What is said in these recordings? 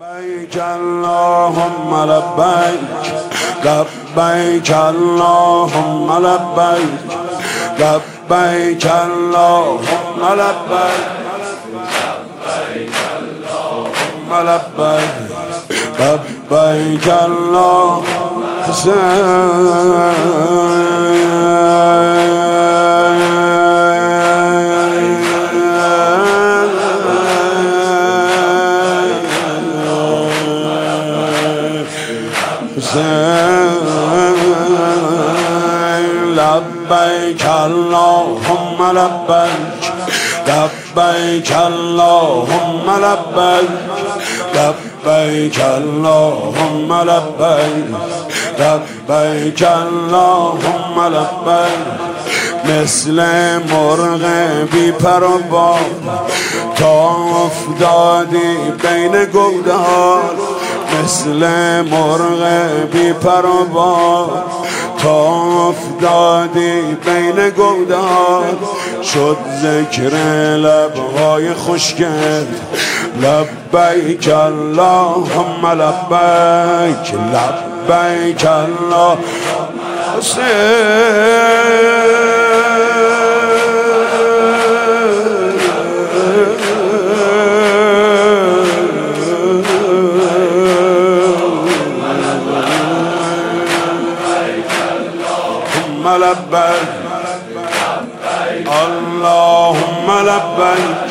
لبیک اللهم لبیک لبیک اللهم لبیک لبیک اللهم لبیک لبیک لبیک اللهم لبیک اللهم لبیک لبیک اللهم لبیک لبیک اللهم لبیک لبیک اللهم لبیک مثل مرغ بی پر و بال تا افتادی بین گودال مثل مرغ بی پر و بال تا افتادی بین گودال شد ذکر لبهای خشکت لبیک اللهم لبیک لبیک لبیک اللهم لبیک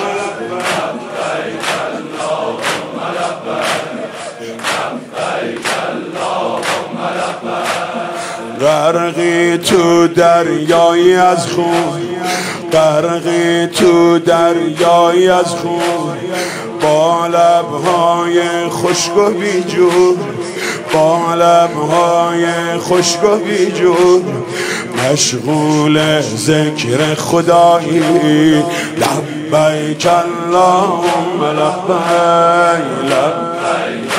غرقی تو دریایی از خون غرقی تو دریایی از خون با لبهای خشک و بیجون با لبهای خشک و بیجون مشغول ذکر خدایی لبیک اللهم لبیک لبیک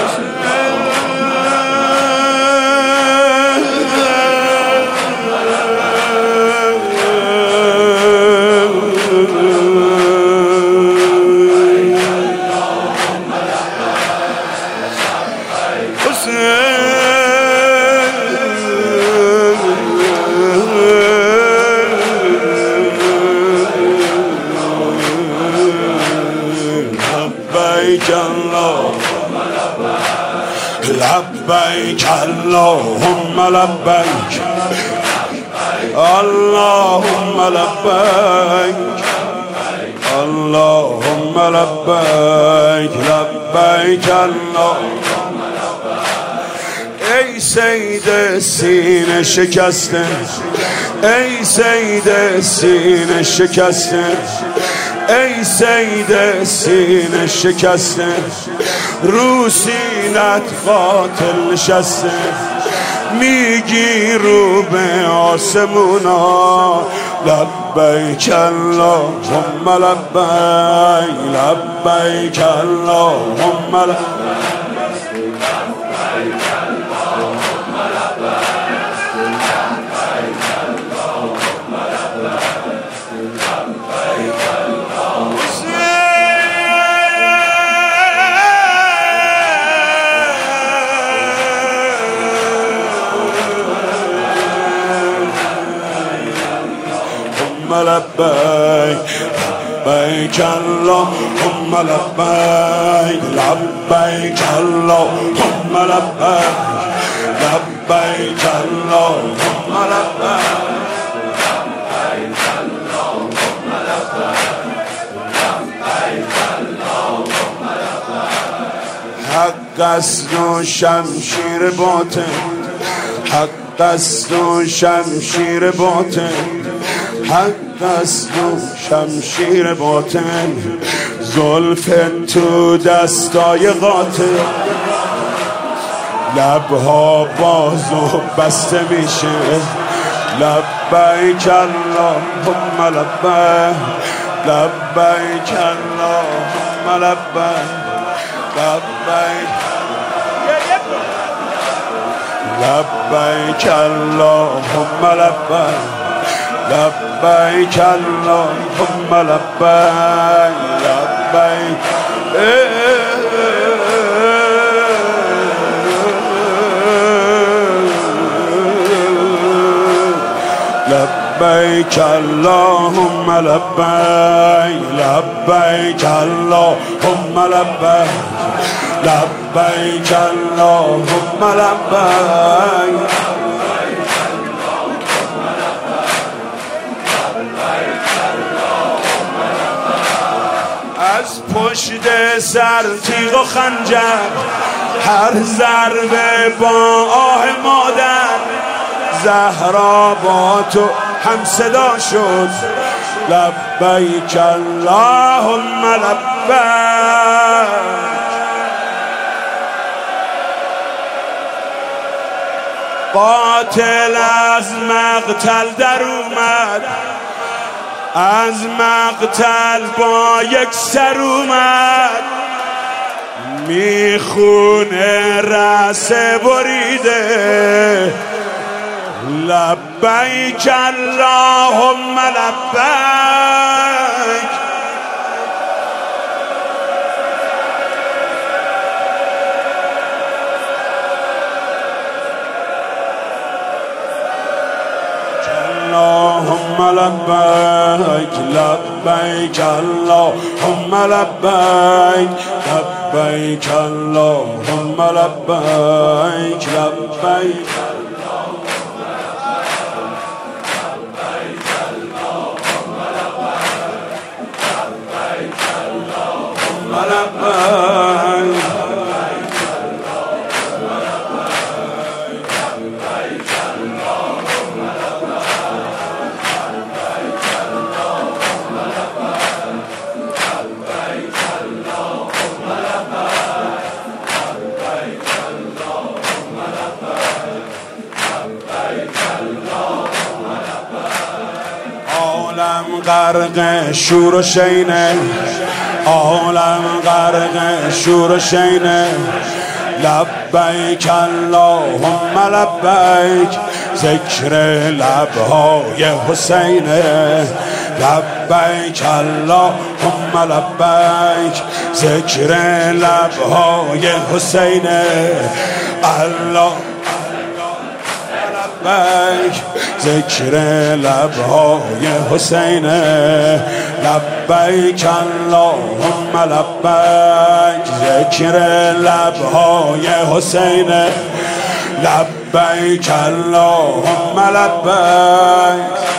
لبیک اللهم لبیک اللهم لبیک اللهم لبیک لبیک اللهم ای سید سینه شکسته ای سید سینه شکسته ای سید سینه شکسته رو سینت قاتل نشسته میگی رو به آسمونا لبیک اللهم لبیک لبیک اللهم لبیک لبیک اللهم لبیک لبیک اللهم لبیک لبیک اللهم لبیک حق است و شمشیر باطل حق است و شمشیر باطل حق است و شمشیر باطل زلف تو دستای قاتل لبها باز و بسته میشه لبیک اللهم لبیک لبیک اللهم لبیک لبیک لبیک اللهم لبیک لبیک اللهم لبیک لبیک لبیک اللهم لبیک لبیک اللهم لبیک لبیک اللهم لبیک از پشت سر تیغ و خنجر هر ضربه با آه مادر زهرا با تو هم صدا شد لبیک اللهم لبیک قاتل از مقتل در اومد از مقتل با یک سر اومد میخونه رأس بریده لبیک اللهم لبیک اللهم لبیک لبیک اللهم لبیک لبیک اللهم لبیک لبیک عالم غرق شور و شینه عالم غرق شور و شینه لبیک اللهم لبیک ذکر لبهای حسینه لبیک اللهم لبیک ذکر لبهای حسینه الله لبیک ذکر لبهای حسینه لبیک اللهم لبیک ذکر لبهای حسینه لبیک اللهم لبیک